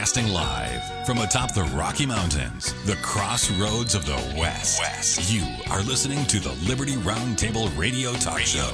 Broadcasting live from atop the Rocky Mountains, the crossroads of the West. You are listening to the Liberty Roundtable Radio Talk Show.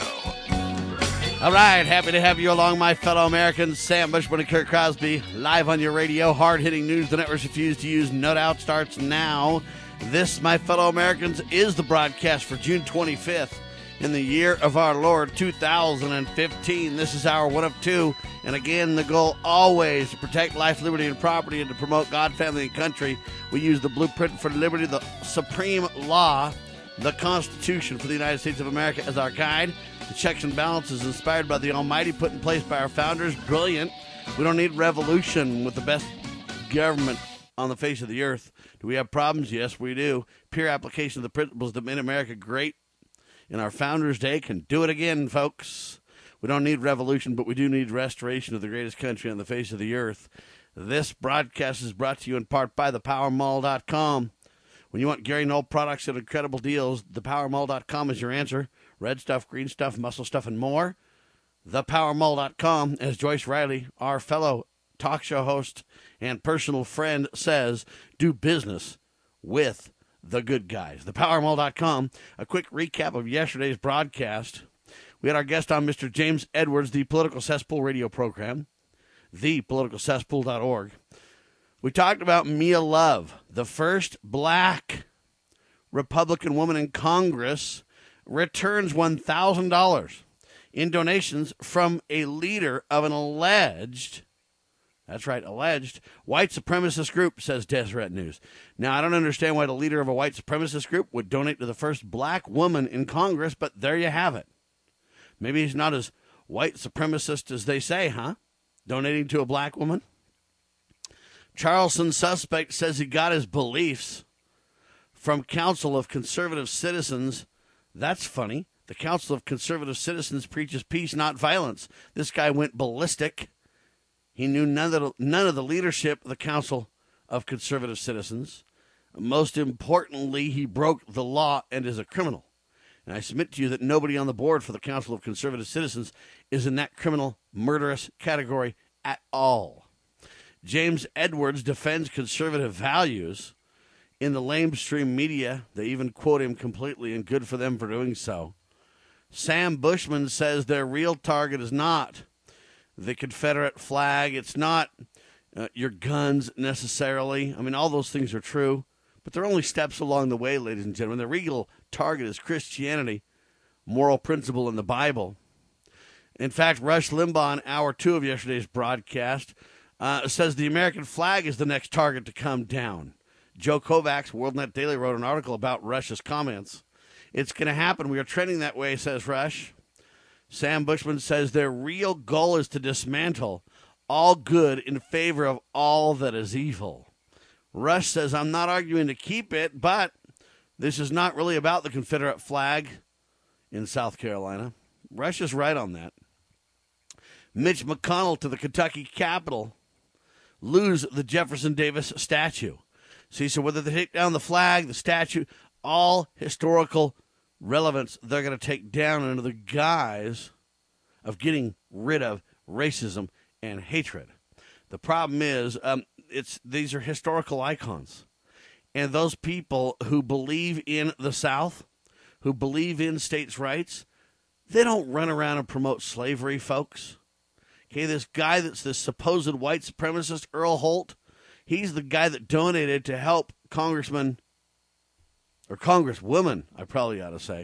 All right, happy to have you along, my fellow Americans. Sam Bushman and Kirk Crosby, live on your radio. Hard-hitting news the networks refuse to use. No doubt starts now. This, my fellow Americans, is the broadcast for June 25th in the year of our Lord, 2015. This is our one of two. And again, the goal always to protect life, liberty, and property and to promote God, family, and country. We use the blueprint for liberty, the supreme law, the Constitution for the United States of America as our guide. The checks and balances inspired by the Almighty, put in place by our founders. Brilliant. We don't need revolution with the best government on the face of the earth. Do we have problems? Yes, we do. Pure application of the principles that made America great in our Founders' Day can do it again, folks. We don't need revolution, but we do need restoration of the greatest country on the face of the earth. This broadcast is brought to you in part by thepowermall.com. When you want Gary Knoll products at incredible deals, thepowermall.com is your answer. Red stuff, green stuff, muscle stuff, and more. Thepowermall.com, as Joyce Riley, our fellow talk show host and personal friend, says, do business with the good guys. Thepowermall.com. A quick recap of yesterday's broadcast. We had our guest on, Mr. James Edwards, the Political Cesspool radio program, thepoliticalcesspool.org. We talked about Mia Love, the first black Republican woman in Congress, returns $1,000 in donations from a leader of an alleged, that's right, alleged, white supremacist group, says Deseret News. Now, I don't understand why the leader of a white supremacist group would donate to the first black woman in Congress, but there you have it. Maybe he's not as white supremacist as they say, huh? Donating to a black woman? Charleston suspect says he got his beliefs from Council of Conservative Citizens. That's funny. The Council of Conservative Citizens preaches peace, not violence. This guy went ballistic. He knew none of the leadership of the Council of Conservative Citizens. Most importantly, he broke the law and is a criminal. And I submit to you that nobody on the board for the Council of Conservative Citizens is in that criminal, murderous category at all. James Edwards defends conservative values in the lamestream media. They even quote him completely, and good for them for doing so. Sam Bushman says their real target is not the Confederate flag. It's not your guns necessarily. I mean, all those things are true, but they're only steps along the way, ladies and gentlemen. The real target is Christianity, moral principle in the Bible. In fact, Rush Limbaugh in hour 2 of yesterday's broadcast says the American flag is the next target to come down. Joe Kovacs, WorldNet Daily, wrote an article about Rush's comments. It's going to happen. We are trending that way, says Rush. Sam Bushman says their real goal is to dismantle all good in favor of all that is evil. Rush says, I'm not arguing to keep it, but this is not really about the Confederate flag in South Carolina. Rush is right on that. Mitch McConnell to the Kentucky Capitol. Lose the Jefferson Davis statue. See, so whether they take down the flag, the statue, all historical relevance they're going to take down under the guise of getting rid of racism and hatred. The problem is these are historical icons. And those people who believe in the South, who believe in states' rights, they don't run around and promote slavery, folks. Okay, this guy that's this supposed white supremacist, Earl Holt, he's the guy that donated to help Congressman, or Congresswoman, I probably ought to say,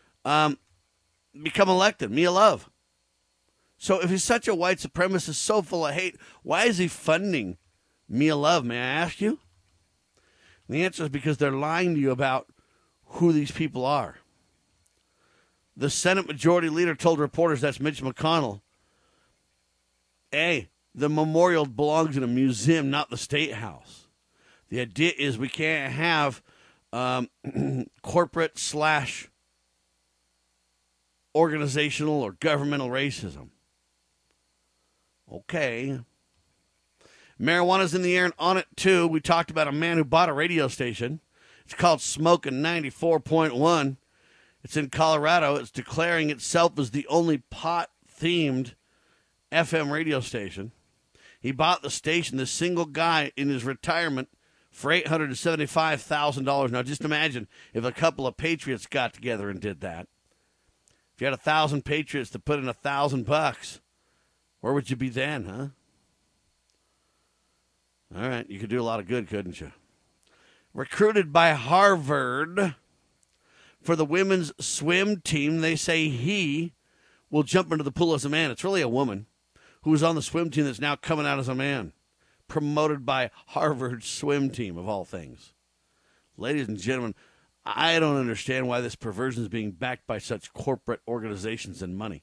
become elected, Mia Love. So if he's such a white supremacist, so full of hate, why is he funding Mia Love, may I ask you? And the answer is because they're lying to you about who these people are. The Senate Majority Leader told reporters, that's Mitch McConnell, hey, the memorial belongs in a museum, not the State House. The idea is we can't have corporate / organizational or governmental racism. Okay. Marijuana's in the air and on it, too. We talked about a man who bought a radio station. It's called Smokin' 94.1. It's in Colorado. It's declaring itself as the only pot-themed FM radio station. He bought the station, this single guy in his retirement, for $875,000. Now, just imagine if a couple of patriots got together and did that. If you had 1,000 patriots to put in $1,000, where would you be then, huh? All right, you could do a lot of good, couldn't you? Recruited by Harvard for the women's swim team, they say he will jump into the pool as a man. It's really a woman who was on the swim team that's now coming out as a man. Promoted by Harvard's swim team, of all things. Ladies and gentlemen, I don't understand why this perversion is being backed by such corporate organizations and money.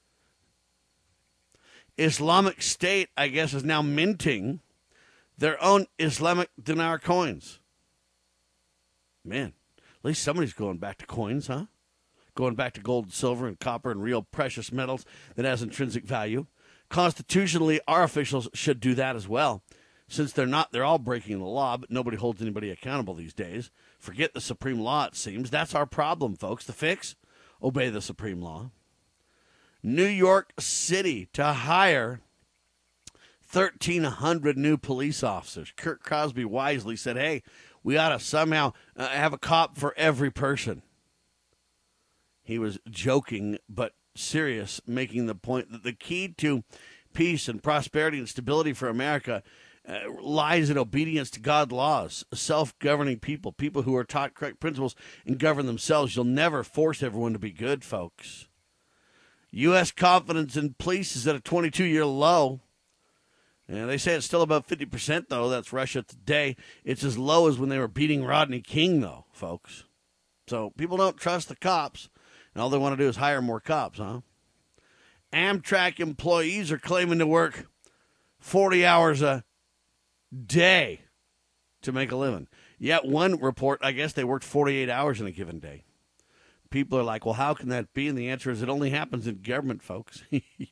Islamic State, I guess, is now minting their own Islamic dinar coins. Man, at least somebody's going back to coins, huh? Going back to gold and silver and copper and real precious metals that has intrinsic value. Constitutionally, our officials should do that as well. Since they're not, they're all breaking the law, but nobody holds anybody accountable these days. Forget the supreme law, it seems. That's our problem, folks. The fix? Obey the supreme law. New York City to hire 1,300 new police officers. Kurt Crosby wisely said, hey, we ought to somehow have a cop for every person. He was joking, but serious, making the point that the key to peace and prosperity and stability for America lies in obedience to God's laws, self-governing people, people who are taught correct principles and govern themselves. You'll never force everyone to be good, folks. U.S. confidence in police is at a 22-year low. And they say it's still about 50%, though. That's Russia Today. It's as low as when they were beating Rodney King, though, folks. So people don't trust the cops, and all they want to do is hire more cops, huh? Amtrak employees are claiming to work 40 hours a day to make a living. Yet one report, I guess they worked 48 hours in a given day. People are like, well, how can that be? And the answer is it only happens in government, folks.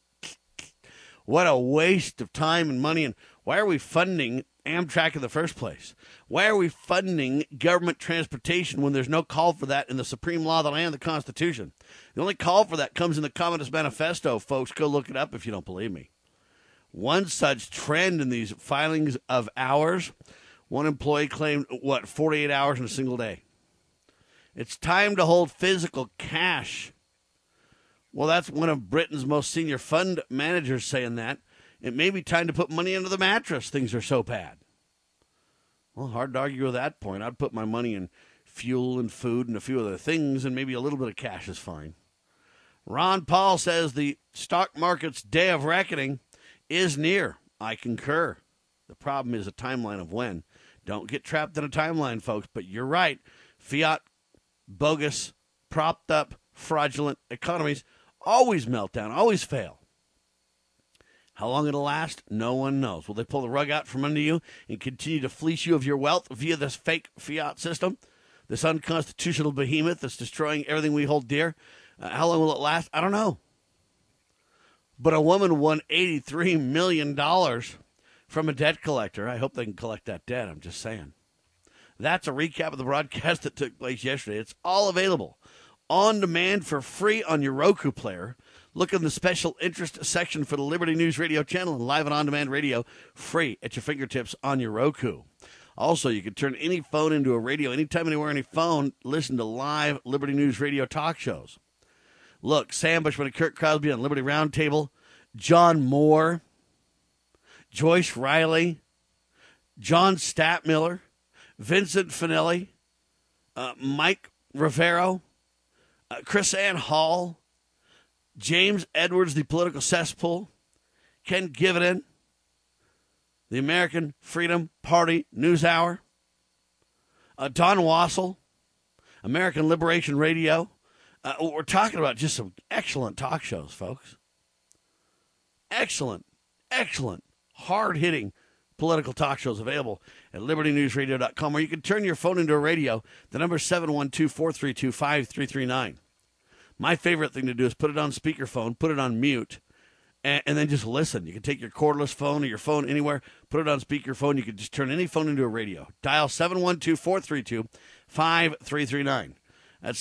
What a waste of time and money. And why are we funding Amtrak in the first place? Why are we funding government transportation when there's no call for that in the supreme law of the land, the Constitution? The only call for that comes in the Communist Manifesto, folks. Go look it up if you don't believe me. One such trend in these filings of hours, one employee claimed, 48 hours in a single day. It's time to hold physical cash. Well, that's one of Britain's most senior fund managers saying that. It may be time to put money under the mattress. Things are so bad. Well, hard to argue with that point. I'd put my money in fuel and food and a few other things, and maybe a little bit of cash is fine. Ron Paul says the stock market's day of reckoning is near. I concur. The problem is a timeline of when. Don't get trapped in a timeline, folks, but you're right. Fiat, bogus, propped up, fraudulent economies always melt down, always fail. How long it'll last, no one knows. Will they pull the rug out from under you and continue to fleece you of your wealth via this fake fiat system, this unconstitutional behemoth that's destroying everything we hold dear? How long will it last? I don't know. But a woman won $83 million from a debt collector. I hope they can collect that debt, I'm just saying. That's a recap of the broadcast that took place yesterday. It's all available on demand for free on your Roku player. Look in the special interest section for the Liberty News Radio channel and live and on-demand radio free at your fingertips on your Roku. Also, you can turn any phone into a radio anytime, anywhere, any phone. Listen to live Liberty News Radio talk shows. Look, Sam Bushman and Kurt Crosby on Liberty Roundtable, John Moore, Joyce Riley, John Statmiller, Vincent Finelli, Mike Rivero, Chris Ann Hall, James Edwards, the political cesspool, Ken Givenden, the American Freedom Party News Hour, Don Wassel, American Liberation Radio. We're talking about just some excellent talk shows, folks. Excellent, hard-hitting political talk shows available at libertynewsradio.com, or you can turn your phone into a radio. The number is 712-432-5339. My favorite thing to do is put it on speakerphone, put it on mute, and then just listen. You can take your cordless phone or your phone anywhere, put it on speakerphone. You can just turn any phone into a radio. Dial 712-432-5339. That's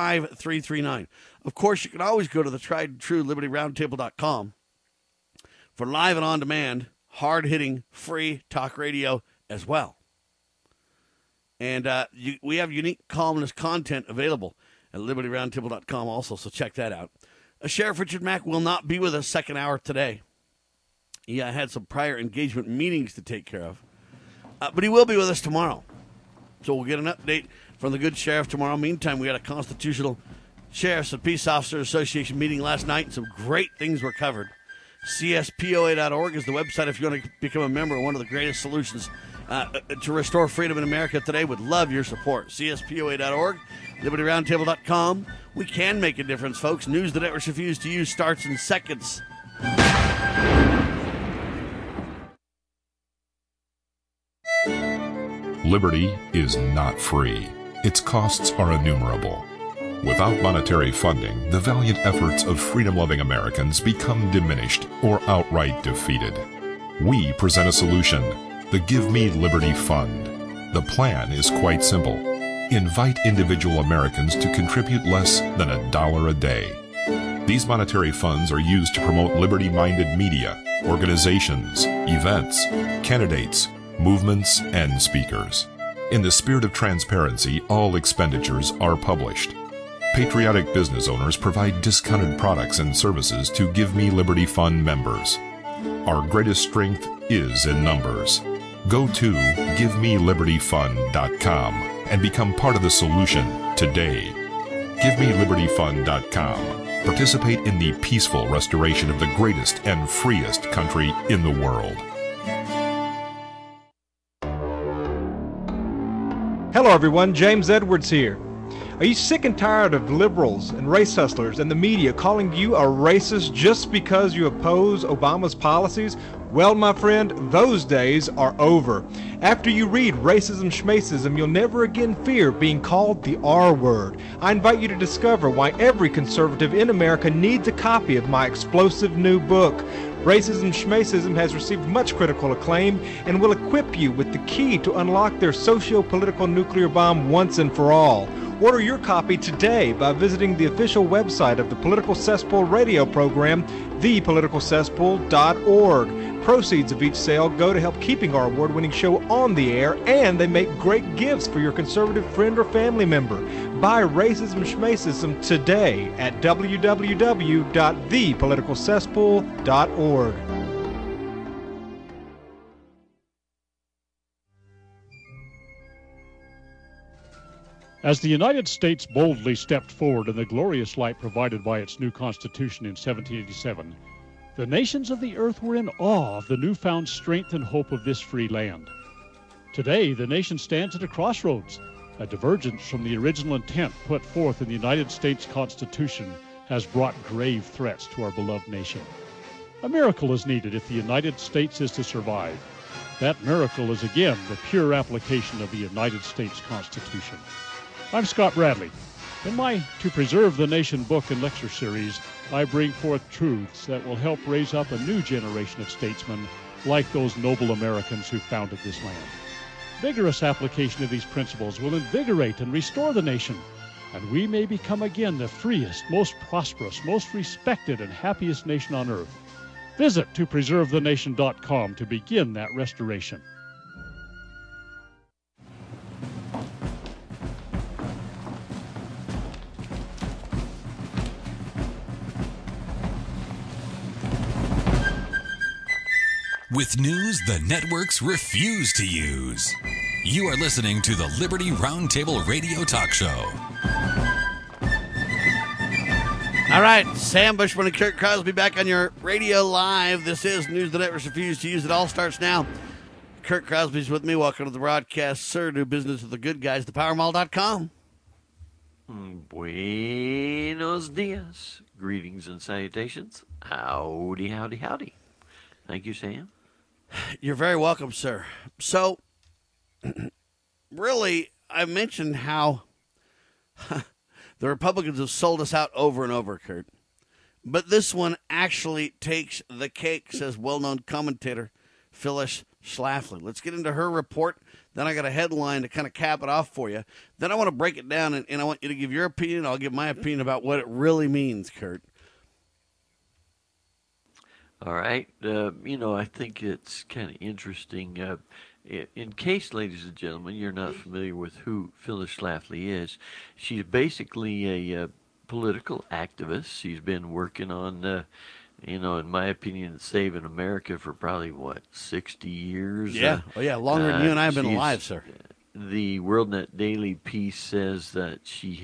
712-432-5339. Of course, you can always go to the tried and true LibertyRoundtable.com for live and on-demand, hard-hitting, free talk radio as well. And we have unique columnist content available at LibertyRoundtable.com also, so check that out. Sheriff Richard Mack will not be with us second hour today. He had some prior engagement meetings to take care of. But he will be with us tomorrow. So we'll get an update from the good sheriff tomorrow. Meantime, we had a Constitutional Sheriffs and Peace Officers Association meeting last night, and some great things were covered. CSPOA.org is the website if you want to become a member. One of the greatest solutions to restore freedom in America today. Would love your support. CSPOA.org, LibertyRoundtable.com. We can make a difference, folks. News the networks refuse to use starts in seconds. Liberty is not free. Its costs are innumerable. Without monetary funding, the valiant efforts of freedom-loving Americans become diminished or outright defeated. We present a solution, the Give Me Liberty Fund. The plan is quite simple. Invite individual Americans to contribute less than $1 a day. These monetary funds are used to promote liberty-minded media, organizations, events, candidates, movements, and speakers. In the spirit of transparency, all expenditures are published. Patriotic business owners provide discounted products and services to Give Me Liberty Fund members. Our greatest strength is in numbers. Go to GiveMeLibertyFund.com and become part of the solution today. GiveMeLibertyFund.com. Participate in the peaceful restoration of the greatest and freest country in the world. Hello everyone, James Edwards here. Are you sick and tired of liberals and race hustlers and the media calling you a racist just because you oppose Obama's policies? Well, my friend, those days are over. After you read Racism Schmacism, you'll never again fear being called the R word. I invite you to discover why every conservative in America needs a copy of my explosive new book. Racism Schmacism has received much critical acclaim and will equip you with the key to unlock their socio-political nuclear bomb once and for all. Order your copy today by visiting the official website of the Political Cesspool radio program, thepoliticalcesspool.org. Proceeds of each sale go to help keeping our award-winning show on the air, and they make great gifts for your conservative friend or family member. Buy Racism Schmacism today at www.thepoliticalcesspool.org. As the United States boldly stepped forward in the glorious light provided by its new Constitution in 1787, the nations of the earth were in awe of the newfound strength and hope of this free land. Today, the nation stands at a crossroads. A divergence from the original intent put forth in the United States Constitution has brought grave threats to our beloved nation. A miracle is needed if the United States is to survive. That miracle is again the pure application of the United States Constitution. I'm Scott Bradley. In my To Preserve the Nation book and lecture series, I bring forth truths that will help raise up a new generation of statesmen like those noble Americans who founded this land. Vigorous application of these principles will invigorate and restore the nation, and we may become again the freest, most prosperous, most respected, and happiest nation on earth. Visit topreservethenation.com to begin that restoration. With news the networks refuse to use. You are listening to the Liberty Roundtable Radio Talk Show. All right, Sam Bushman and Kurt Crosby back on your radio live. This is News the Networks refuse to use. It all starts now. Kurt Crosby's with me. Welcome to the broadcast, sir. Do business with the good guys, thepowermall.com. Buenos dias. Greetings and salutations. Howdy, howdy, howdy. Thank you, Sam. You're very welcome, sir. So, really, I mentioned how the Republicans have sold us out over and over, Kurt. But this one actually takes the cake, says well-known commentator Phyllis Schlafly. Let's get into her report. Then I got a headline to kind of cap it off for you. Then I want to break it down, and I want you to give your opinion. I'll give my opinion about what it really means, Kurt. All right. I think it's kind of interesting. In case, ladies and gentlemen, you're not familiar with who Phyllis Schlafly is, she's basically a political activist. She's been working on, in my opinion, saving America for probably, 60 years? Yeah. Oh, yeah. Longer than you and I have been she's- alive, sir. The WorldNet Daily piece says that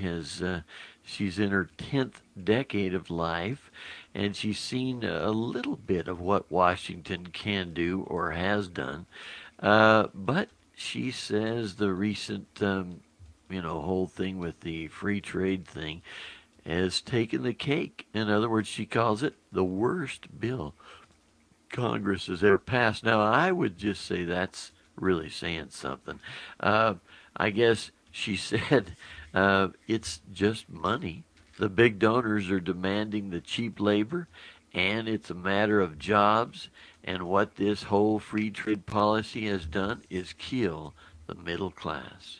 she's in her 10th decade of life, and she's seen a little bit of what Washington can do or has done. But she says the recent, whole thing with the free trade thing has taken the cake. In other words, she calls it the worst bill Congress has ever passed. Now, I would just say that's really saying something. I guess she said it's just money. The big donors are demanding the cheap labor, and it's a matter of jobs. And what this whole free trade policy has done is kill the middle class.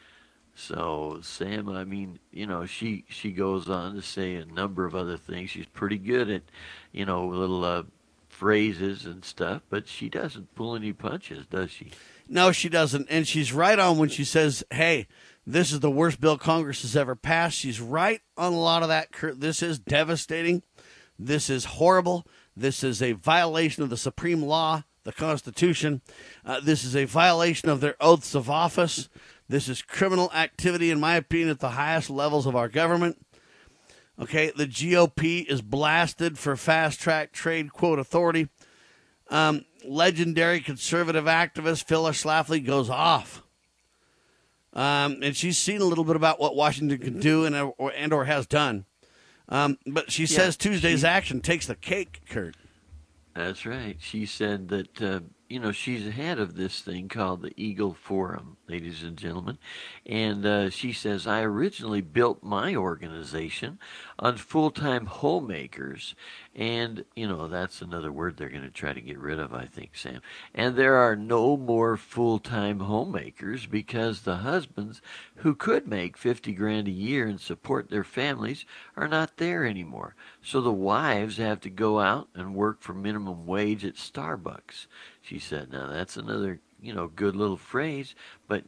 So, Sam, I mean, she goes on to say a number of other things. She's pretty good at, little phrases and stuff, but she doesn't pull any punches, does she? No, she doesn't. And she's right on when she says, hey, this is the worst bill Congress has ever passed. She's right on a lot of that. This is devastating. This is horrible. This is a violation of the supreme law, the Constitution. This is a violation of their oaths of office. This is criminal activity, in my opinion, at the highest levels of our government. Okay, the GOP is blasted for fast-track trade, quote, authority. Legendary conservative activist Phyllis Schlafly goes off. And she's seen a little bit about what Washington can do and or has done. But she says Tuesday's action takes the cake, Kurt. That's right. She said that, she's ahead of this thing called the Eagle Forum, ladies and gentlemen. And she says, I originally built my organization on full-time homemakers. And, that's another word they're going to try to get rid of, I think, Sam. And there are no more full-time homemakers because the husbands who could make $50,000 a year and support their families are not there anymore. So the wives have to go out and work for minimum wage at Starbucks. She said, now that's another, good little phrase, but,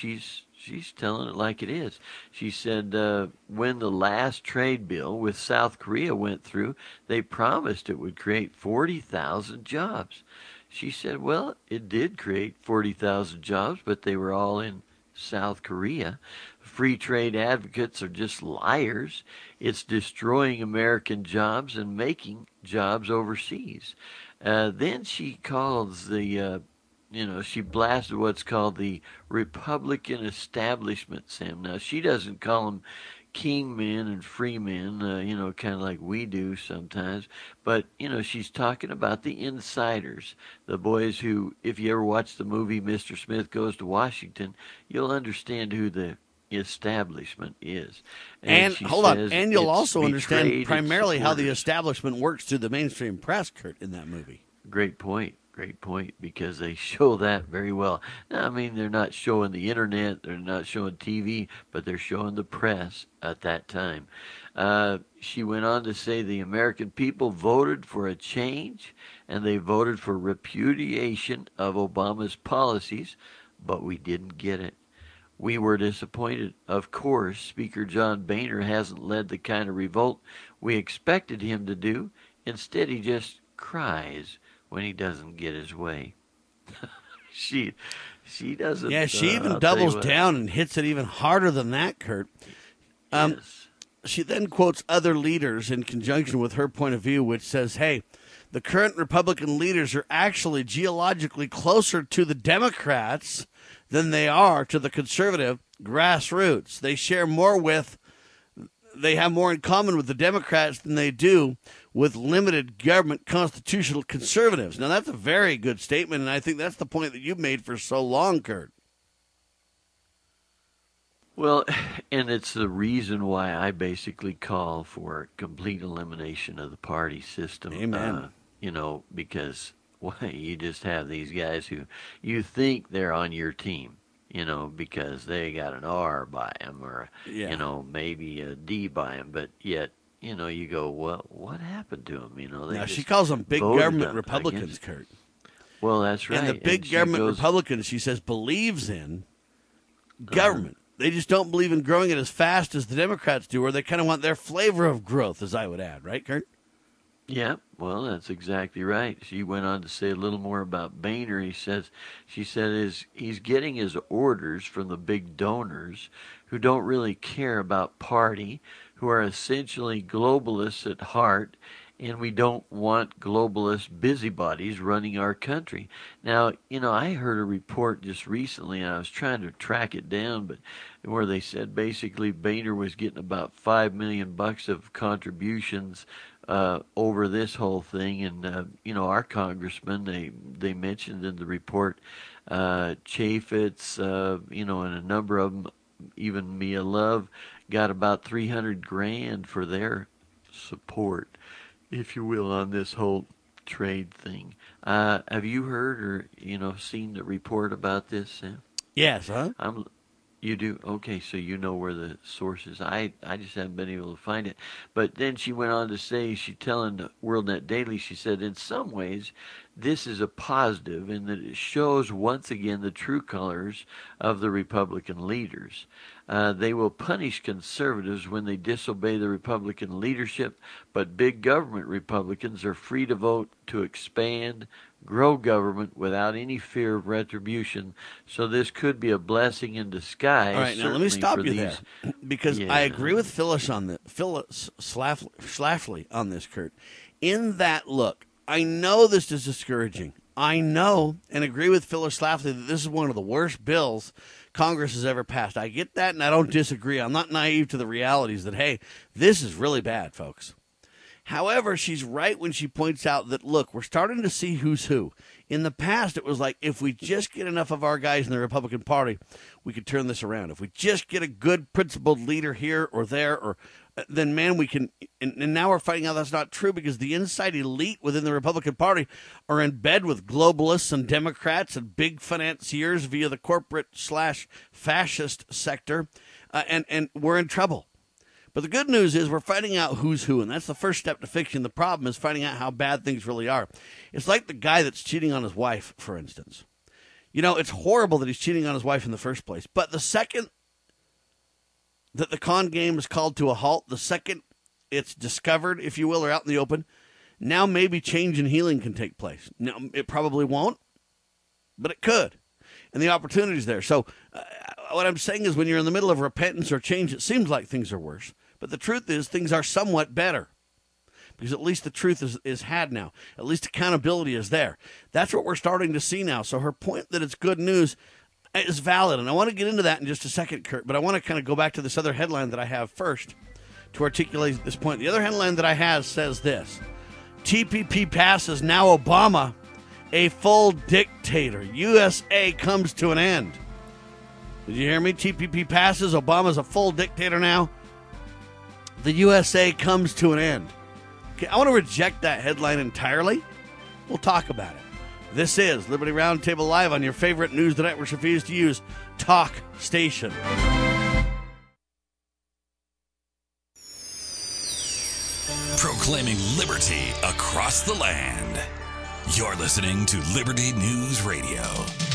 she's telling it like it is. She said when the last trade bill with South Korea went through, they promised it would create 40,000 jobs. She said, well, it did create 40,000 jobs, but they were all in South Korea. Free trade advocates are just liars. It's destroying American jobs and making jobs overseas. Then she calls she blasted what's called the Republican establishment, Sam. Now, she doesn't call them king men and free men, kind of like we do sometimes. But, she's talking about the insiders, the boys who, if you ever watch the movie Mr. Smith Goes to Washington, you'll understand who the establishment is. And hold on, and you'll also understand primarily how the supporters. establishment works through the mainstream press, Kurt, in that movie. Great point, because they show that very well. Now, I mean, they're not showing the internet, they're not showing TV, but they're showing the press at that time. She went on to say the American people voted for a change, and they voted for repudiation of Obama's policies, but we didn't get it. We were disappointed. Of course, Speaker John Boehner hasn't led the kind of revolt we expected him to do. Instead, he just cries when he doesn't get his way. She doesn't. Yeah, she even doubles down and hits it even harder than that, Kurt. Yes. She then quotes other leaders in conjunction with her point of view, which says, hey, the current Republican leaders are actually geologically closer to the Democrats than they are to the conservative grassroots. They have more in common with the Democrats than they do with limited government constitutional conservatives. Now, that's a very good statement, and I think that's the point that you've made for so long, Kurt. Well, and it's the reason why I basically call for complete elimination of the party system. Amen. Because you just have these guys who you think they're on your team, because they got an R by them or, maybe a D by them, but yet, you go, well, what happened to them? They Now, she just calls them big voted government them, I Republicans, guess. Kurt. Well, that's right. And the big she government goes, Republicans, she says, believes in government. They just don't believe in growing it as fast as the Democrats do, or they kind of want their flavor of growth, as I would add. Right, Kurt? Yeah, well, that's exactly right. She went on to say a little more about Boehner. She said he's getting his orders from the big donors who don't really care about party, who are essentially globalists at heart, and we don't want globalist busybodies running our country. Now, I heard a report just recently, and I was trying to track it down, but where they said basically Boehner was getting about $5 million of contributions over this whole thing, and our congressman, they mentioned in the report, Chaffetz, and a number of them, even Mia Love, got about $300,000 for their support, if you will, on this whole trade thing. Have you heard or seen the report about this, Sam? Yes, huh? You do? Okay, so you know where the source is. I just haven't been able to find it. But then she went on to say, she telling the WorldNet Daily, she said, in some ways, this is a positive in that it shows once again the true colors of the Republican leaders. They will punish conservatives when they disobey the Republican leadership, but big government Republicans are free to vote to expand, grow government without any fear of retribution. So this could be a blessing in disguise. All right, now let me stop you there, because I agree with Phyllis Schlafly on this, Kurt. In that, look, I know this is discouraging. I know and agree with Phyllis Schlafly that this is one of the worst bills Congress has ever passed. I get that, and I don't disagree. I'm not naive to the realities that, hey, this is really bad, folks. However, she's right when she points out that, look, we're starting to see who's who. In the past, it was like, if we just get enough of our guys in the Republican Party, we could turn this around. If we just get a good principled leader here or there, then, man, we can. And now we're finding out that's not true, because the inside elite within the Republican Party are in bed with globalists and Democrats and big financiers via the corporate/fascist sector, and we're in trouble. But the good news is we're finding out who's who, and that's the first step to fixing the problem, is finding out how bad things really are. It's like the guy that's cheating on his wife, for instance. It's horrible that he's cheating on his wife in the first place. But the second that the con game is called to a halt, the second it's discovered, if you will, or out in the open, now maybe change and healing can take place. Now, it probably won't, but it could. And the opportunity's there. So what I'm saying is, when you're in the middle of repentance or change, it seems like things are worse. But the truth is, things are somewhat better, because at least the truth is had now. At least accountability is there. That's what we're starting to see now. So her point that it's good news is valid. And I want to get into that in just a second, Kurt. But I want to kind of go back to this other headline that I have first to articulate this point. The other headline that I have says this: TPP passes, now Obama a full dictator. USA comes to an end. Did you hear me? TPP passes, Obama's a full dictator now. The USA comes to an end. Okay, I want to reject that headline entirely. We'll talk about it. This is Liberty Roundtable Live on your favorite news the networks refuse to use, talk station. Proclaiming liberty across the land. You're listening to Liberty News Radio.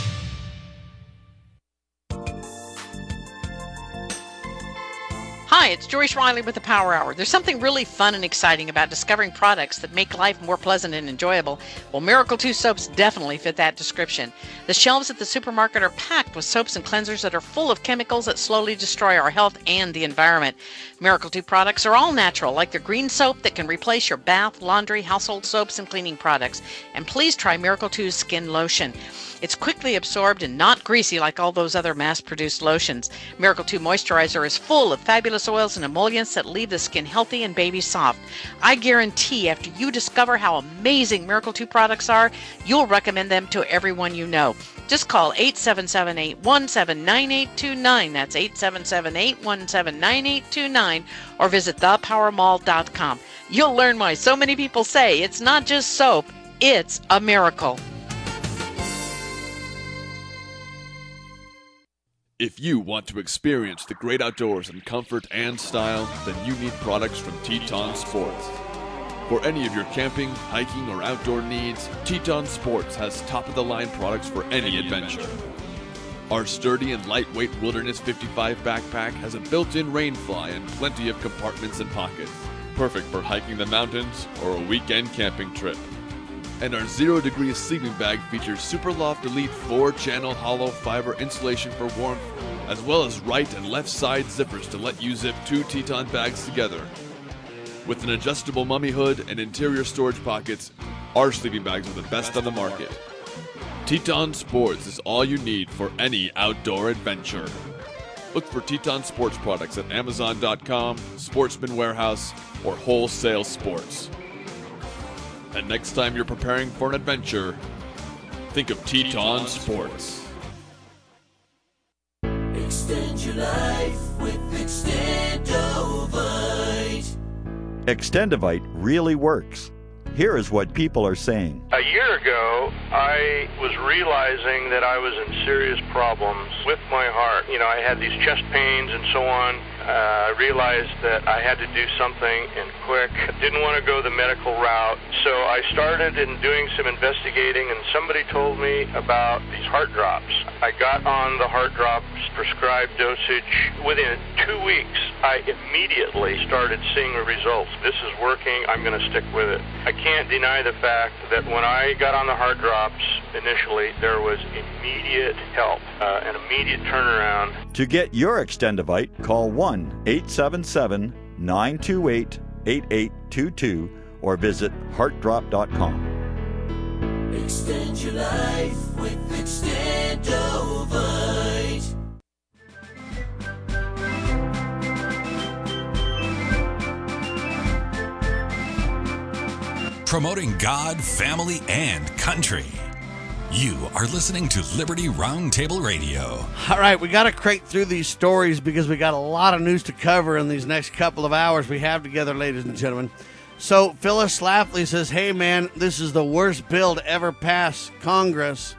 Hi, it's Joyce Riley with the Power Hour. There's something really fun and exciting about discovering products that make life more pleasant and enjoyable. Well, Miracle 2 soaps definitely fit that description. The shelves at the supermarket are packed with soaps and cleansers that are full of chemicals that slowly destroy our health and the environment. Miracle 2 products are all natural, like their green soap that can replace your bath, laundry, household soaps, and cleaning products. And please try Miracle 2's skin lotion. It's quickly absorbed and not greasy like all those other mass-produced lotions. Miracle 2 Moisturizer is full of fabulous oils and emollients that leave the skin healthy and baby soft. I guarantee after you discover how amazing Miracle 2 products are, you'll recommend them to everyone you know. Just call 877-817-9829. That's 877-817-9829. Or visit thepowermall.com. You'll learn why so many people say it's not just soap, it's a miracle. If you want to experience the great outdoors in comfort and style, then you need products from Teton Sports. For any of your camping, hiking, or outdoor needs, Teton Sports has top-of-the-line products for any adventure. Our sturdy and lightweight Wilderness 55 backpack has a built-in rain fly and plenty of compartments and pockets, perfect for hiking the mountains or a weekend camping trip. And our 0 Degrees sleeping bag features Superloft Elite 4-channel hollow fiber insulation for warmth, as well as right and left side zippers to let you zip 2 Teton bags together. With an adjustable mummy hood and interior storage pockets, our sleeping bags are the best on the market. Teton Sports is all you need for any outdoor adventure. Look for Teton Sports products at Amazon.com, Sportsman Warehouse, or Wholesale Sports. And next time you're preparing for an adventure, think of Teton Sports. Extend your life with Extendovite. Extendovite really works. Here is what people are saying. A year ago, I was realizing that I was in serious problems with my heart. I had these chest pains and so on. I realized that I had to do something and quick. I didn't want to go the medical route, so I started in doing some investigating, and somebody told me about these heart drops. I got on the heart drops prescribed dosage. Within 2 weeks, I immediately started seeing the results. This is working. I'm going to stick with it. I can't deny the fact that when I got on the heart drops initially, there was immediate help, an immediate turnaround. To get your Extendovite, call 1-877-928-8822 or visit heartdrop.com. Extend your life with Extendovite. Promoting God, family, and country. You are listening to Liberty Roundtable Radio. All right, we got to crank through these stories because we got a lot of news to cover in these next couple of hours we have together, ladies and gentlemen. So Phyllis Schlafly says, hey, man, this is the worst bill to ever pass Congress.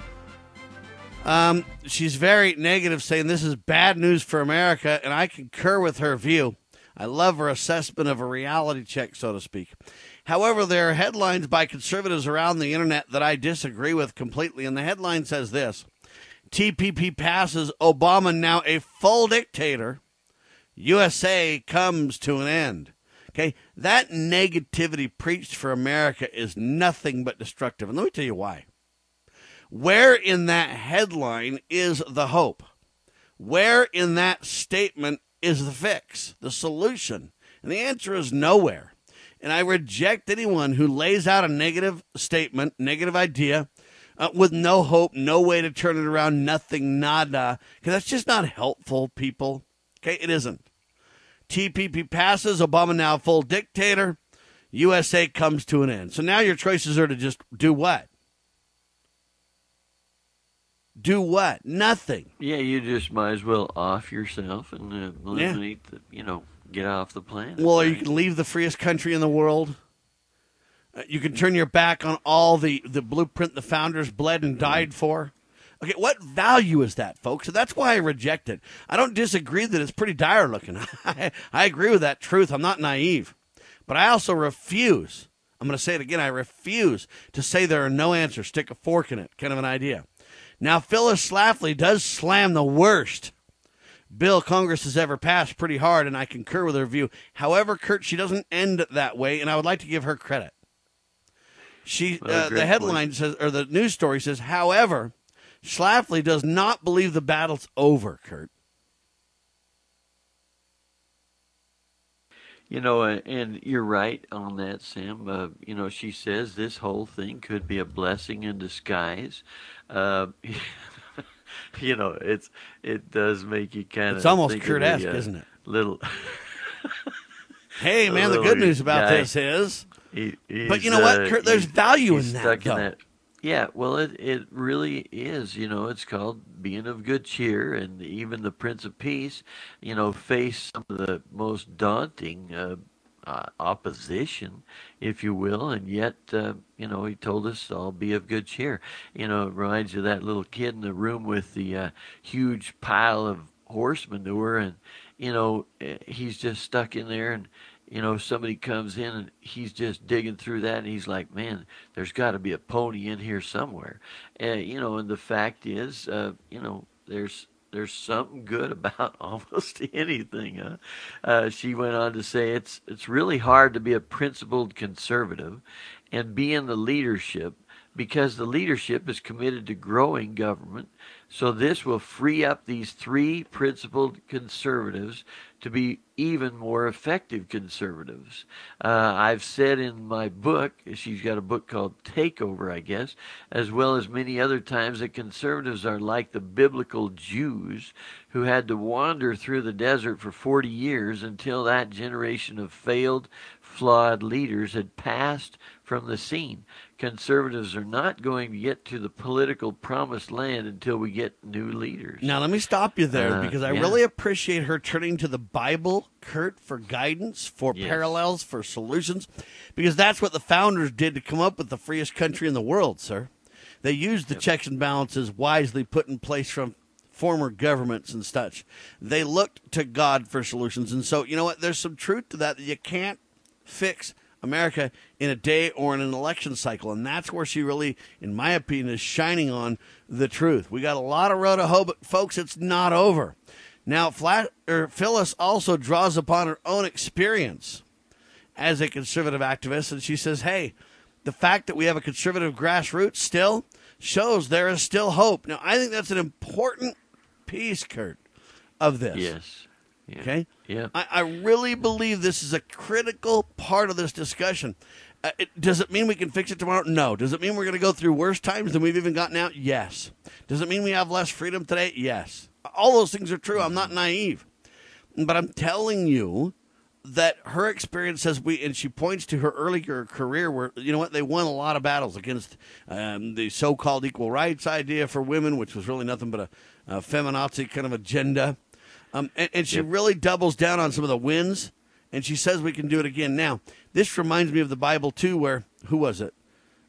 She's very negative, saying this is bad news for America, and I concur with her view. I love her assessment of a reality check, so to speak. However, there are headlines by conservatives around the internet that I disagree with completely, and the headline says this: TPP passes, Obama now a full dictator, USA comes to an end. Okay, that negativity preached for America is nothing but destructive, and let me tell you why. Where in that headline is the hope? Where in that statement is the fix, the solution? And the answer is nowhere. And I reject anyone who lays out a negative statement, negative idea, with no hope, no way to turn it around, nothing, nada, because that's just not helpful, people. Okay, it isn't. TPP passes, Obama now full dictator, USA comes to an end. So now your choices are to just do what? Do what? Nothing. Yeah, you just might as well off yourself and eliminate get off the planet. Well, right? you can leave the freest country in the world. You can turn your back on all the blueprint the founders bled and died for. Okay, what value is that, folks? So that's why I reject it. I don't disagree that it's pretty dire looking. I agree with that truth. I'm not naive. But I also refuse, I'm going to say it again, I refuse to say there are no answers, stick a fork in it, kind of an idea. Now, Phyllis Schlafly does slam the worst bill Congress has ever passed pretty hard, and I concur with her view. However, Kurt, she doesn't end that way, and I would like to give her credit. The headline says, or the news story says, however, Schlafly does not believe the battle's over, Kurt. And you're right on that, Sam. She says this whole thing could be a blessing in disguise. It does make you kind of. It's almost Kurt-esque, isn't it? Little. Hey, man, the good news about this is. But you know what, Kurt? There's value in that, though. Yeah, well, it really is. It's called being of good cheer, and even the Prince of Peace, faced some of the most daunting opposition, if you will, and yet, he told us all be of good cheer. It reminds you of that little kid in the room with the huge pile of horse manure, and, he's just stuck in there, and, somebody comes in and he's just digging through that, and he's like, man, there's got to be a pony in here somewhere. And the fact is, there's something good about almost anything. She went on to say it's really hard to be a principled conservative and be in the leadership, because the leadership is committed to growing government. So this will free up these three principled conservatives to be even more effective conservatives. I've said in my book, she's got a book called Takeover, I guess, as well as many other times, that conservatives are like the biblical Jews who had to wander through the desert for 40 years until that generation of failed, flawed leaders had passed from the scene. Conservatives are not going to get to the political promised land until we get new leaders. Now, let me stop you there, because I really appreciate her turning to the Bible, Kurt, for guidance, for parallels, for solutions, because that's what the founders did to come up with the freest country in the world, sir. They used the checks and balances wisely put in place from former governments and such. They looked to God for solutions. And so, you know what? There's some truth to that you can't fix America in a day or in an election cycle. And that's where she really, in my opinion, is shining on the truth. We got a lot of road to hoe, but folks, it's not over. Now, Phyllis also draws upon her own experience as a conservative activist, and she says, hey, the fact that we have a conservative grassroots still shows there is still hope. Now, I think that's an important piece, Kurt, of this. Yes. Yeah. Okay? Yeah. I really believe this is a critical part of this discussion. Does it mean we can fix it tomorrow? No. Does it mean we're going to go through worse times than we've even gotten out? Yes. Does it mean we have less freedom today? Yes. All those things are true. I'm not naive. But I'm telling you that her experience says and she points to her earlier career where, you know what, they won a lot of battles against the so-called equal rights idea for women, which was really nothing but a feminazi kind of agenda. And she really doubles down on some of the wins, and she says we can do it again. Now, this reminds me of the Bible, too, where, who was it?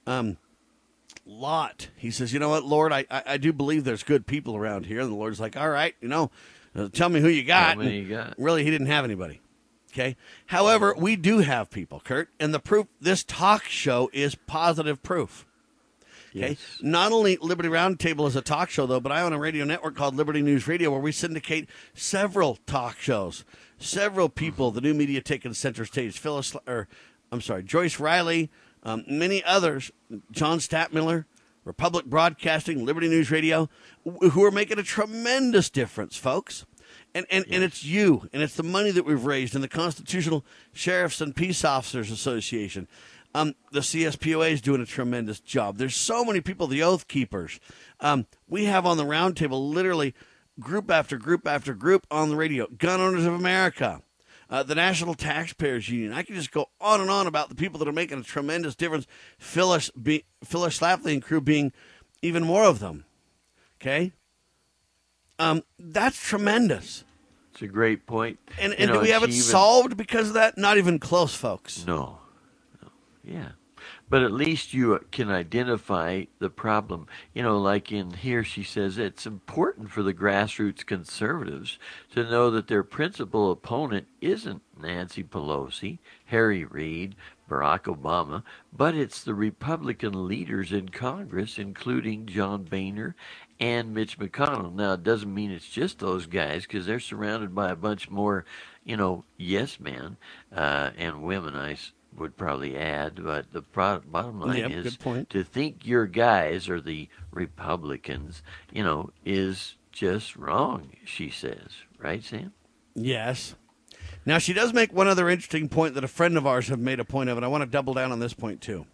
Lot. He says, you know what, Lord, I do believe there's good people around here. And the Lord's like, all right, tell me who you got. How many you got? Really, he didn't have anybody. Okay. However, we do have people, Kurt, and the proof, this talk show is positive proof. Okay. Yes. Not only Liberty Roundtable is a talk show, though, but I own a radio network called Liberty News Radio, where we syndicate several talk shows. Several people, the new media taking center stage. Joyce Riley, many others, John Statmiller, Republic Broadcasting, Liberty News Radio, who are making a tremendous difference, folks. And it's you, and it's the money that we've raised, and the Constitutional Sheriffs and Peace Officers Association. The CSPOA is doing a tremendous job. There's so many people, the Oath Keepers. We have on the roundtable literally group after group after group on the radio. Gun Owners of America, the National Taxpayers Union. I can just go on and on about the people that are making a tremendous difference. Phyllis Schlafly and crew being even more of them. Okay? That's tremendous. It's a great point. And do we have it solved because of that? Not even close, folks. No. Yeah. But at least you can identify the problem. Like in here, she says it's important for the grassroots conservatives to know that their principal opponent isn't Nancy Pelosi, Harry Reid, Barack Obama, but it's the Republican leaders in Congress, including John Boehner and Mitch McConnell. Now, it doesn't mean it's just those guys, because they're surrounded by a bunch more, yes men and women, I would probably add, but the bottom line is to think your guys are the Republicans, is just wrong, she says. Right, Sam? Yes. Now, she does make one other interesting point that a friend of ours have made a point of, and I want to double down on this point, too.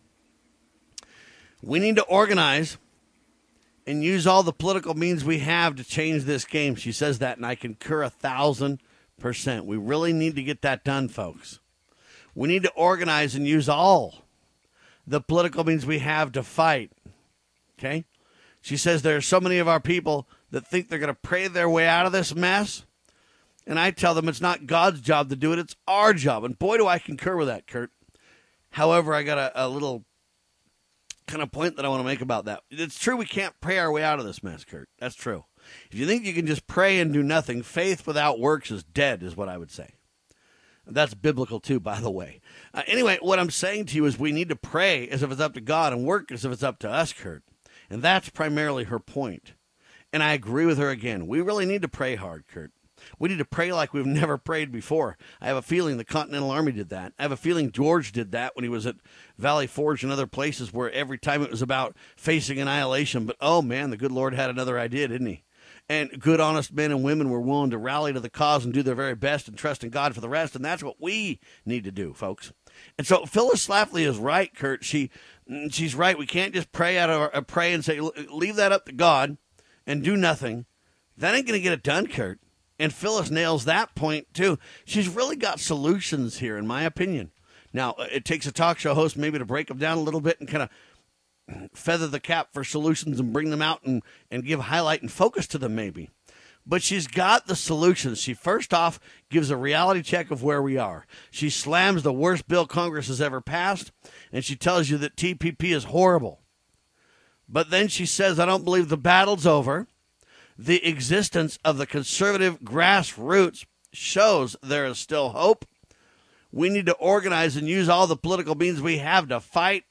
We need to organize and use all the political means we have to change this game. She says that, and I concur 1,000%. We really need to get that done, folks. We need to organize and use all the political means we have to fight. Okay? She says there are so many of our people that think they're going to pray their way out of this mess. And I tell them it's not God's job to do it, it's our job. And boy, do I concur with that, Kurt. However, I got a little kind of point that I want to make about that. It's true we can't pray our way out of this mess, Kurt. That's true. If you think you can just pray and do nothing, faith without works is dead, is what I would say. That's biblical too, by the way. Anyway, what I'm saying to you is we need to pray as if it's up to God and work as if it's up to us, Kurt. And that's primarily her point. And I agree with her again. We really need to pray hard, Kurt. We need to pray like we've never prayed before. I have a feeling the Continental Army did that. I have a feeling George did that when he was at Valley Forge and other places where every time it was about facing annihilation. But, oh, man, the good Lord had another idea, didn't he? And good, honest men and women were willing to rally to the cause and do their very best and trust in God for the rest. And that's what we need to do, folks. And so Phyllis Schlafly is right, Kurt. She's right. We can't just pray and say, leave that up to God and do nothing. That ain't going to get it done, Kurt. And Phyllis nails that point, too. She's really got solutions here, in my opinion. Now, it takes a talk show host maybe to break them down a little bit and kind of feather the cap for solutions and bring them out and give highlight and focus to them maybe. But she's got the solutions. She first off gives a reality check of where we are. She slams the worst bill Congress has ever passed, and she tells you that TPP is horrible. But then she says, I don't believe the battle's over. The existence of the conservative grassroots shows there is still hope. We need to organize and use all the political means we have to fight.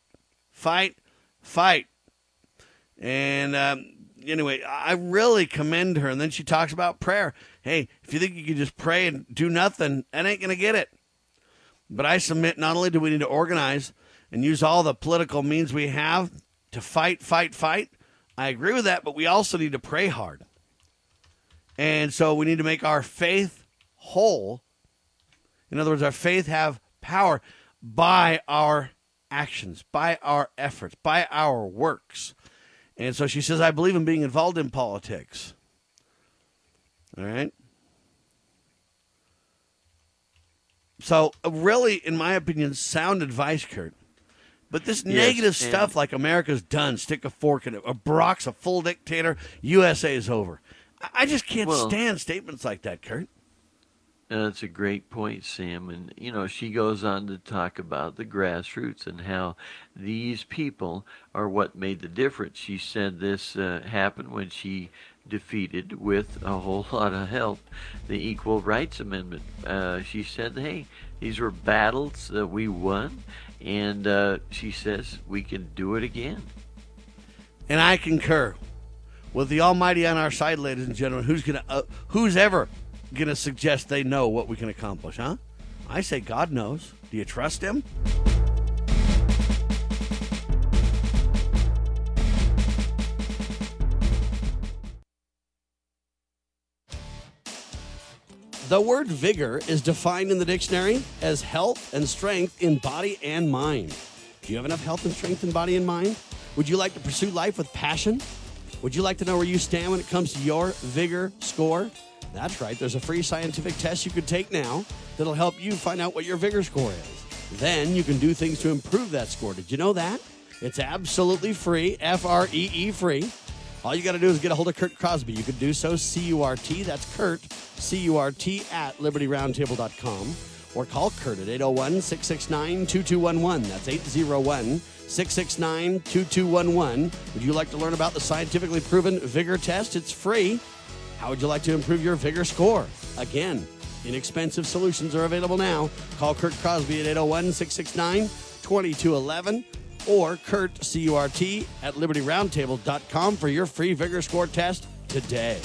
And anyway, I really commend her. And then she talks about prayer. Hey, if you think you can just pray and do nothing, that ain't going to get it. But I submit not only do we need to organize and use all the political means we have to fight. I agree with that, but we also need to pray hard. And so we need to make our faith whole. In other words, our faith have power by our actions, by our efforts, by our works. And so she says, I believe in being involved in politics. All right? So really, in my opinion, sound advice, Kurt. But this negative stuff like America's done, stick a fork in it, or Barack's a full dictator, USA is over. I just can't stand statements like that, Kurt. That's a great point, Sam. And, she goes on to talk about the grassroots and how these people are what made the difference. She said this happened when she defeated, with a whole lot of help, the Equal Rights Amendment. She said, hey, these were battles that we won, and she says we can do it again. And I concur. With the Almighty on our side, ladies and gentlemen, who's ever going to suggest they know what we can accomplish, huh? I say God knows. Do you trust him? The word vigor is defined in the dictionary as health and strength in body and mind. Do you have enough health and strength in body and mind? Would you like to pursue life with passion? Would you like to know where you stand when it comes to your vigor score? That's right. There's a free scientific test you could take now that'll help you find out what your vigor score is. Then you can do things to improve that score. Did you know that? It's absolutely free, Free free. All you got to do is get a hold of Kurt Crosby. You could do so, C-U-R-T, that's Kurt, C-U-R-T, at LibertyRoundtable.com. Or call Kurt at 801-669-2211. That's 801-669-2211. Would you like to learn about the scientifically proven vigor test? It's free. How would you like to improve your vigor score? Again, inexpensive solutions are available now. Call Kurt Crosby at 801-669-2211 or Kurt, C-U-R-T, at LibertyRoundtable.com for your free vigor score test today.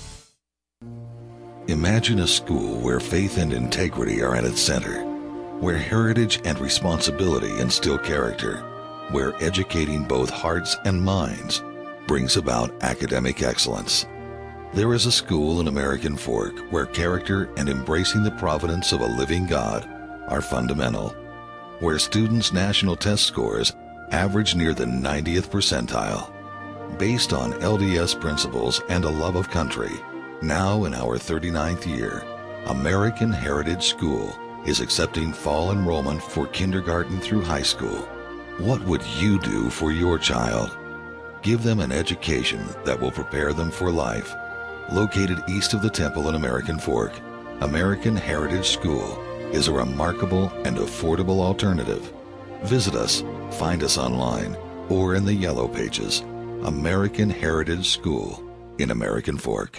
Imagine a school where faith and integrity are at its center, where heritage and responsibility instill character, where educating both hearts and minds brings about academic excellence. There is a school in American Fork where character and embracing the providence of a living God are fundamental, where students' national test scores average near the 90th percentile. Based on LDS principles and a love of country, now in our 39th year, American Heritage School is accepting fall enrollment for kindergarten through high school. What would you do for your child? Give them an education that will prepare them for life. Located east of the temple in American Fork, American Heritage School is a remarkable and affordable alternative. Visit us, find us online, or in the Yellow Pages. American Heritage School in American Fork.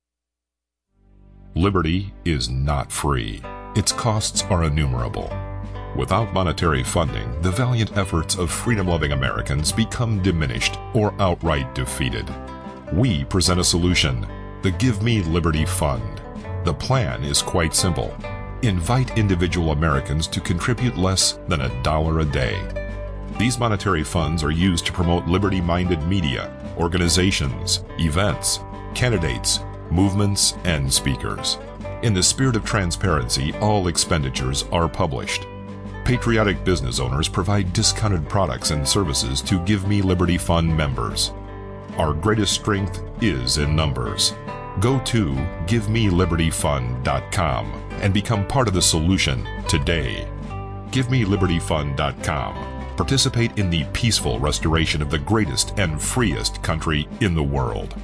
Liberty is not free. Its costs are innumerable. Without monetary funding, the valiant efforts of freedom-loving Americans become diminished or outright defeated. We present a solution, the Give Me Liberty Fund. The plan is quite simple. Invite individual Americans to contribute less than $1 a day. These monetary funds are used to promote liberty-minded media, organizations, events, candidates, movements, and speakers. In the spirit of transparency, all expenditures are published. Patriotic business owners provide discounted products and services to Give Me Liberty Fund members. Our greatest strength is in numbers. Go to GiveMeLibertyFund.com and become part of the solution today. GiveMeLibertyFund.com. Participate in the peaceful restoration of the greatest and freest country in the world.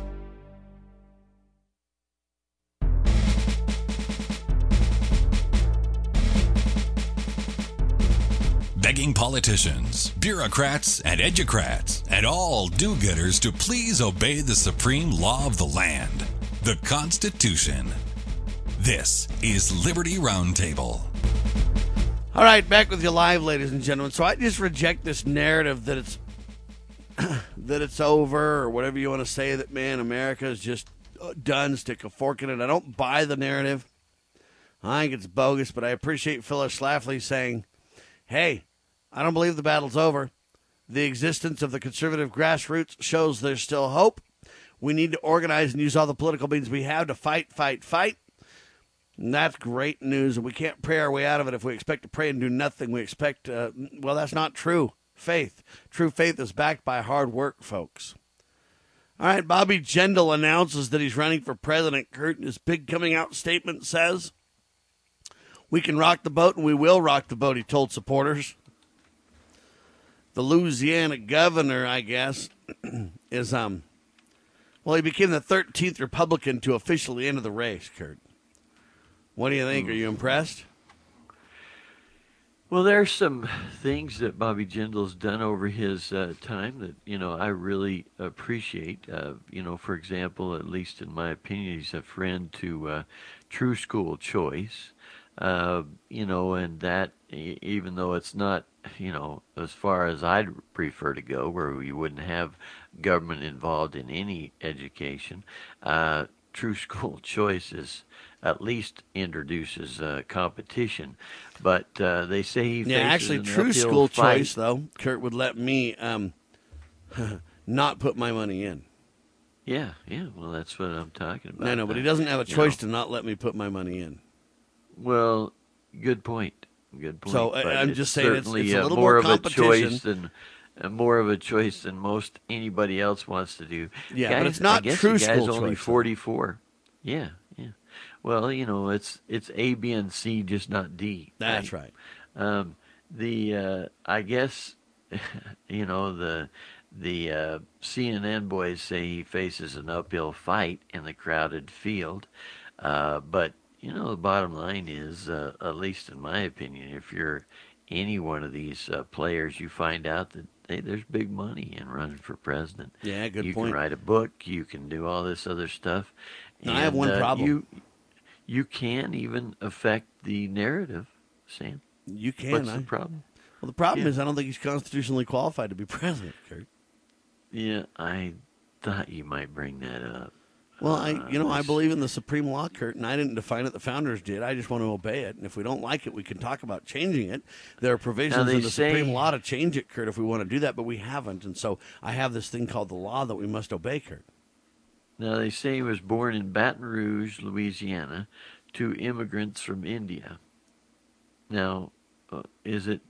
Begging politicians, bureaucrats, and educrats, and all do-gooders to please obey the supreme law of the land, the Constitution. This is Liberty Roundtable. All right, back with you live, ladies and gentlemen. So I just reject this narrative that it's that it's over or whatever you want to say, that, man, America is just done, stick a fork in it. I don't buy the narrative. I think it's bogus, but I appreciate Phyllis Schlafly saying, hey, I don't believe the battle's over. The existence of the conservative grassroots shows there's still hope. We need to organize and use all the political means we have to fight. And that's great news. And we can't pray our way out of it if we expect to pray and do nothing. We expect, well, that's not true faith. True faith is backed by hard work, folks. All right, Bobby Jindal announces that he's running for president. Kurt, his big coming out statement says, we can rock the boat and we will rock the boat, he told supporters. The Louisiana governor, I guess, is, well, he became the 13th Republican to officially enter the race, Kurt. What do you think? Are you impressed? Well, there's some things that Bobby Jindal's done over his time that, I really appreciate. For example, at least in my opinion, he's a friend to True School Choice. And that, even though it's not, as far as I'd prefer to go, where you wouldn't have government involved in any education, True School Choice is at least introduces competition. But they say he faces actually, an True uphill School fight. Choice, though, Kurt would let me not put my money in. Yeah, well, that's what I'm talking about. No, but he doesn't have a choice to not let me put my money in. Well, good point. So but I'm just saying it's a little more of competition. More of a choice than most anybody else wants to do. Yeah, guys, but it's not True School Choice. Choice. Only 44. Yeah. Well, it's A, B, and C, just not D. That's right. I guess, the CNN boys say he faces an uphill fight in the crowded field, but the bottom line is, at least in my opinion, if you're any one of these players, you find out that there's big money in running for president. Yeah, good you point. You can write a book. You can do all this other stuff. And I have one problem. You can even affect the narrative, Sam. You can. What's the problem? Well, the problem is I don't think he's constitutionally qualified to be president, Kurt. Yeah, I thought you might bring that up. Well, I believe in the supreme law, Kurt, and I didn't define it. The founders did. I just want to obey it. And if we don't like it, we can talk about changing it. There are provisions in the supreme law to change it, Kurt, if we want to do that, but we haven't. And so I have this thing called the law that we must obey, Kurt. Now, they say he was born in Baton Rouge, Louisiana, to immigrants from India. Now, is it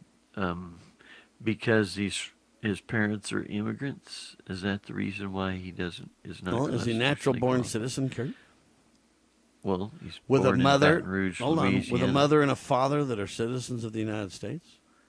because his parents are immigrants? Is that the reason why he is not? Well, is he natural-born citizen, Kurt? Well, he's with born a mother. in Baton Rouge, hold Louisiana. on, with a mother and a father that are citizens of the United States.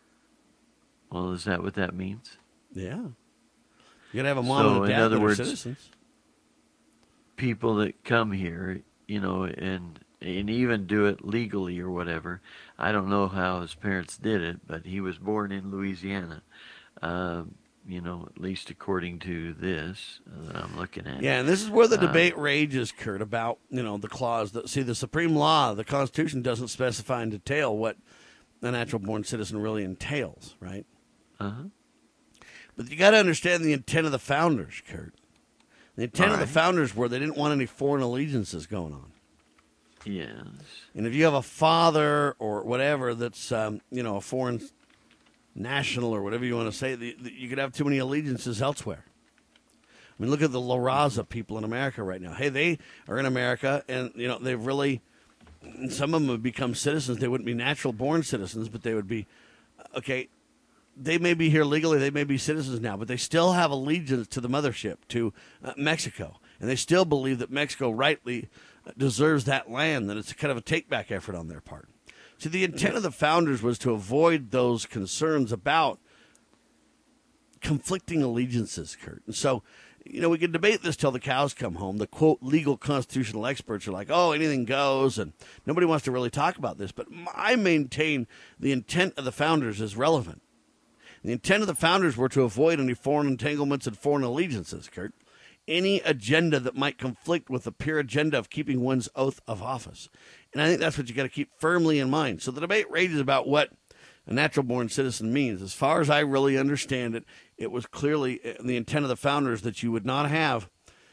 Well, is that what that means? Yeah, you gotta have a mom and a dad that are citizens. People that come here, and and even do it legally or whatever. I don't know how his parents did it, but he was born in Louisiana. At least according to this that I'm looking at. Yeah, and this is where the debate rages, Kurt, about, the clause that, the supreme law, the Constitution doesn't specify in detail what a natural-born citizen really entails, right? Uh-huh. But you got to understand the intent of the founders, Kurt. The intent of the founders were they didn't want any foreign allegiances going on. Yes. And if you have a father or whatever that's, a foreign national or whatever you want to say, you could have too many allegiances elsewhere. I mean, look at the La Raza people in America right now. Hey, they are in America, and, they've really, some of them have become citizens. They wouldn't be natural-born citizens, but they would be, they may be here legally, they may be citizens now, but they still have allegiance to the mothership, to Mexico. And they still believe that Mexico rightly deserves that land, that it's kind of a take-back effort on their part. So the intent of the founders was to avoid those concerns about conflicting allegiances, Kurt. And so, we could debate this till the cows come home. The, quote, legal constitutional experts are like, oh, anything goes, and nobody wants to really talk about this. But I maintain the intent of the founders is relevant. The intent of the founders were to avoid any foreign entanglements and foreign allegiances, Kurt. Any agenda that might conflict with the pure agenda of keeping one's oath of office. And I think that's what you got to keep firmly in mind. So the debate rages about what a natural-born citizen means. As far as I really understand it, it was clearly the intent of the founders that you would not have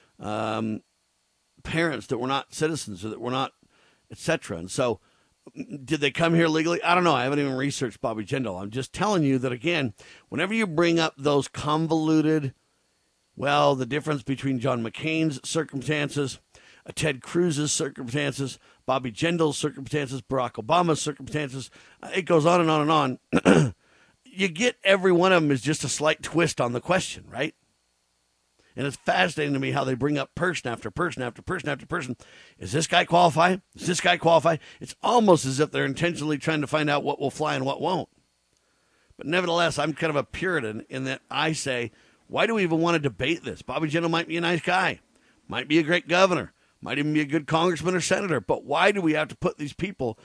parents that were not citizens or that were not, etc. And so did they come here legally? I don't know. I haven't even researched Bobby Jindal. I'm just telling you that, again, whenever you bring up those convoluted, the difference between John McCain's circumstances, Ted Cruz's circumstances, Bobby Jindal's circumstances, Barack Obama's circumstances, it goes on and on and on. You get every one of them is just a slight twist on the question, right? And it's fascinating to me how they bring up person after person after person after person. Is this guy qualify? Does this guy qualify? It's almost as if they're intentionally trying to find out what will fly and what won't. But nevertheless, I'm kind of a Puritan in that I say, why do we even want to debate this? Bobby Jindal might be a nice guy, might be a great governor, might even be a good congressman or senator, but why do we have to put these people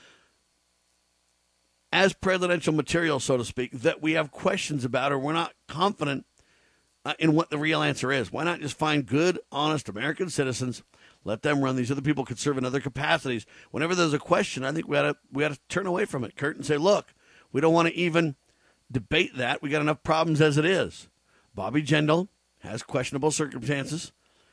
as presidential material, so to speak, that we have questions about or we're not confident in what the real answer is? Why not just find good, honest American citizens, let them run? These other people could serve in other capacities. Whenever there's a question, I think we ought to turn away from it, Kurt, and say, look, we don't want to even debate that. We got enough problems as it is. Bobby Jindal has questionable circumstances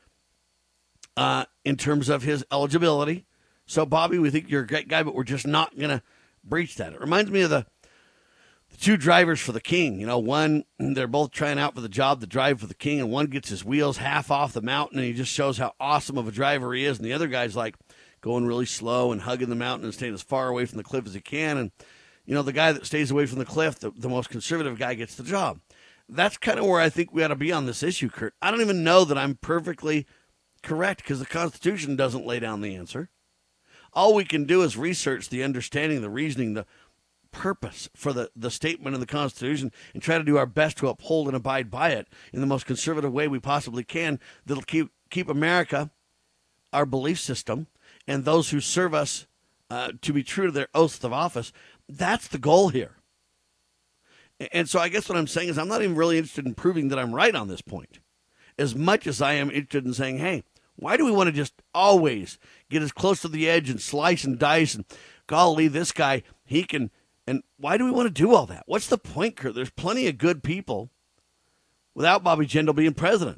in terms of his eligibility. So, Bobby, we think you're a great guy, but we're just not going to breach that. It reminds me of the two drivers for the king. One, they're both trying out for the job to drive for the king, and one gets his wheels half off the mountain, and he just shows how awesome of a driver he is, and the other guy's like going really slow and hugging the mountain and staying as far away from the cliff as he can. And, the guy that stays away from the cliff, the most conservative guy, gets the job. That's kind of where I think we ought to be on this issue, Kurt. I don't even know that I'm perfectly correct because the Constitution doesn't lay down the answer. All we can do is research the understanding, the reasoning, the purpose for the statement in the Constitution and try to do our best to uphold and abide by it in the most conservative way we possibly can that'll keep America, our belief system, and those who serve us to be true to their oaths of office. That's the goal here. And so I guess what I'm saying is I'm not even really interested in proving that I'm right on this point as much as I am interested in saying, hey, why do we want to just always get as close to the edge and slice and dice and, golly, this guy, he can, and why do we want to do all that? What's the point, Kurt? There's plenty of good people without Bobby Jindal being president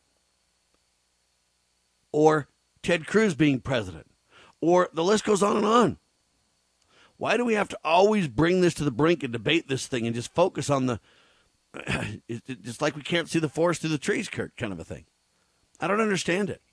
or Ted Cruz being president, or the list goes on and on. Why do we have to always bring this to the brink and debate this thing and just focus on the, just like we can't see the forest through the trees, Kurt, kind of a thing? I don't understand it.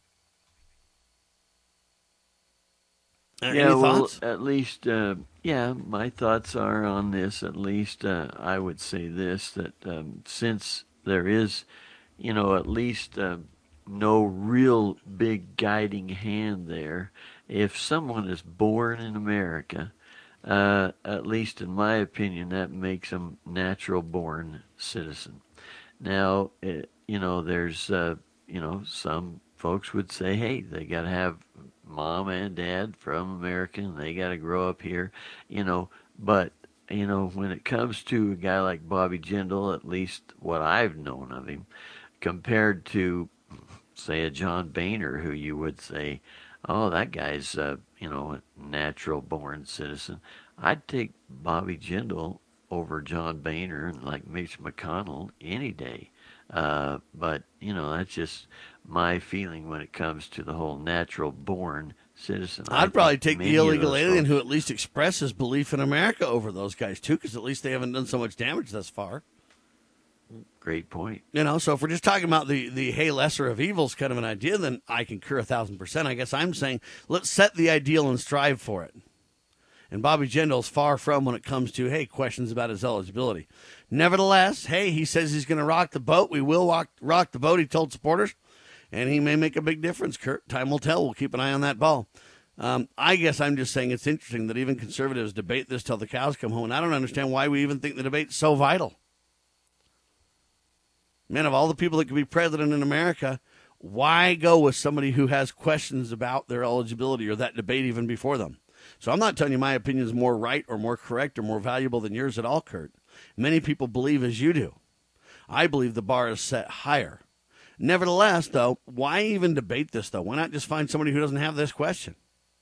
Any thoughts? At least, my thoughts are on this. At least I would say this, that since there is, at least no real big guiding hand there, if someone is born in America, at least in my opinion, that makes them natural-born citizen. Now, there's, some folks would say, hey, they got to have mom and dad from America, and they got to grow up here, But, when it comes to a guy like Bobby Jindal, at least what I've known of him, compared to, say, a John Boehner, who you would say, oh, that guy's, a natural-born citizen, I'd take Bobby Jindal over John Boehner and like Mitch McConnell any day. But, that's just my feeling when it comes to the whole natural-born citizen. I'd probably take the illegal alien who at least expresses belief in America over those guys, too, because at least they haven't done so much damage thus far. Great point. So if we're just talking about the hey, lesser of evils kind of an idea, then I concur 1,000%. I guess I'm saying let's set the ideal and strive for it. And Bobby Jindal's far from when it comes to, hey, questions about his eligibility. Nevertheless, hey, he says he's going to rock the boat. We will rock the boat, he told supporters. And he may make a big difference, Kurt. Time will tell. We'll keep an eye on that ball. I guess I'm just saying it's interesting that even conservatives debate this till the cows come home. And I don't understand why we even think the debate's so vital. Man, of all the people that could be president in America, why go with somebody who has questions about their eligibility or that debate even before them? So I'm not telling you my opinion is more right or more correct or more valuable than yours at all, Kurt. Many people believe as you do. I believe the bar is set higher. Nevertheless, though, why even debate this, though? Why not just find somebody who doesn't have this question?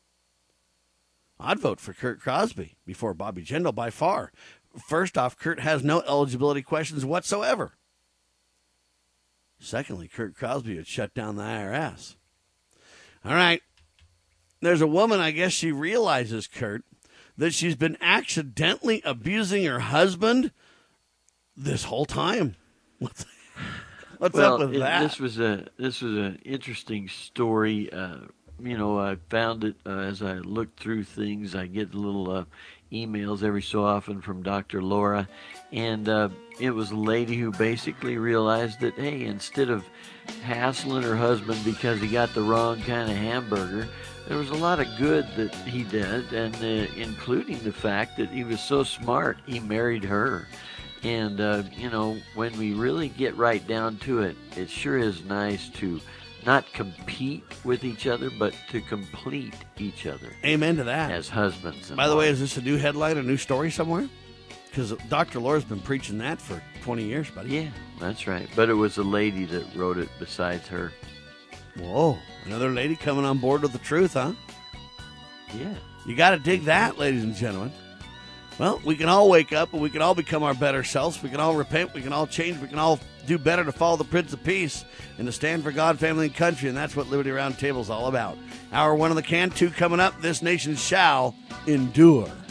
I'd vote for Kurt Crosby before Bobby Jindal by far. First off, Kurt has no eligibility questions whatsoever. Secondly, Kurt Crosby would shut down the IRS. All right. There's a woman, I guess she realizes, Kurt, that she's been accidentally abusing her husband this whole time. What's up with that? This was an interesting story. I found it as I looked through things. I get little emails every so often from Dr. Laura, and it was a lady who basically realized that, hey, instead of hassling her husband because he got the wrong kind of hamburger, there was a lot of good that he did, and including the fact that he was so smart, he married her. And, when we really get right down to it, it sure is nice to not compete with each other, but to complete each other. Amen to that. As husbands. By the way, is this a new headline, a new story somewhere? Because Dr. Laura's been preaching that for 20 years, buddy. Yeah, that's right. But it was a lady that wrote it besides her. Whoa, another lady coming on board with the truth, huh? Yeah. You got to dig that, ladies and gentlemen. Well, we can all wake up and we can all become our better selves. We can all repent. We can all change. We can all do better to follow the Prince of Peace and to stand for God, family, and country. And that's what Liberty Roundtable is all about. Hour 1 of the can, 2 coming up. This nation shall endure.